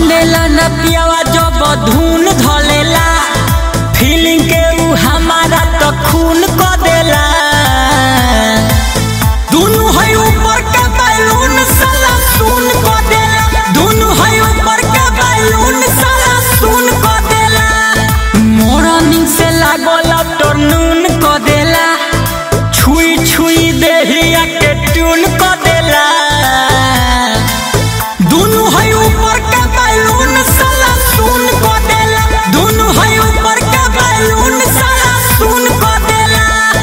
मानेला न पियावा जब धुन धलेला फीलिंग के उ हमारा तो खून क देला। दुनु है ऊपर का बैलून साला सुन क देला। दुनु है ऊपर का बैलून साला सुन क देला। मॉर्निंग से लागल आफ्टरनून क देला। छुई छुई देहिया के ट्यून क देला। दुनु है ऊपर का बैलून साला सुन क देला। दुनु है ऊपर का बैलून साला सुन क देला।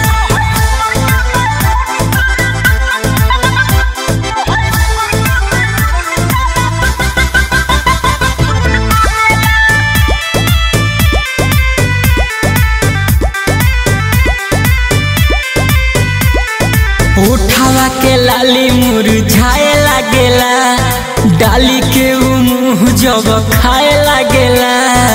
उठावा के लाली मुरझाए लागेला। डाली के उ मुँह जब खाए लागेला।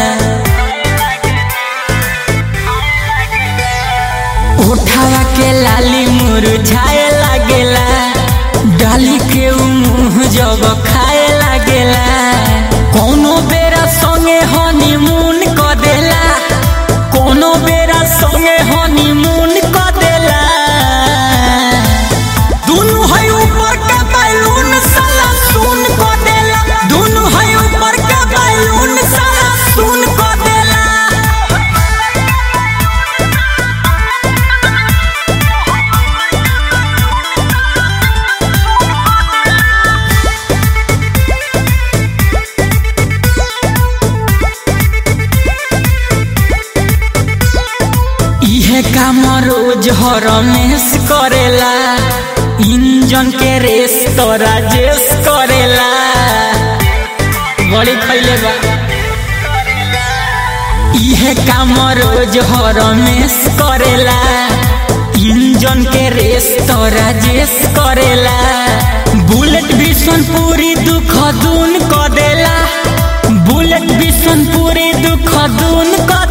उठावा के लाली मुरझाए लागेला। डाली के उ मुँह जब खाए लागेला। कोनो बेरा संगे हनीमून क देला। कोनो बेरा संगे हनीमून क देला। दुनु है ऊपर का बैलून साला सुन क देला। दुनु है ऊपर का बैलून साला सुन क देला। इहे काम रोज हरमेश करेला। इंजन के रेस तो राजेश करेला। बड़ी खैले बा। इहे काम रोज हरमेश करेला। इंजन के रेस तो राजेश करेला। बुलेट बिशनपुरी दुख दून क देला। बुलेट बिशनपुरी दुख दून क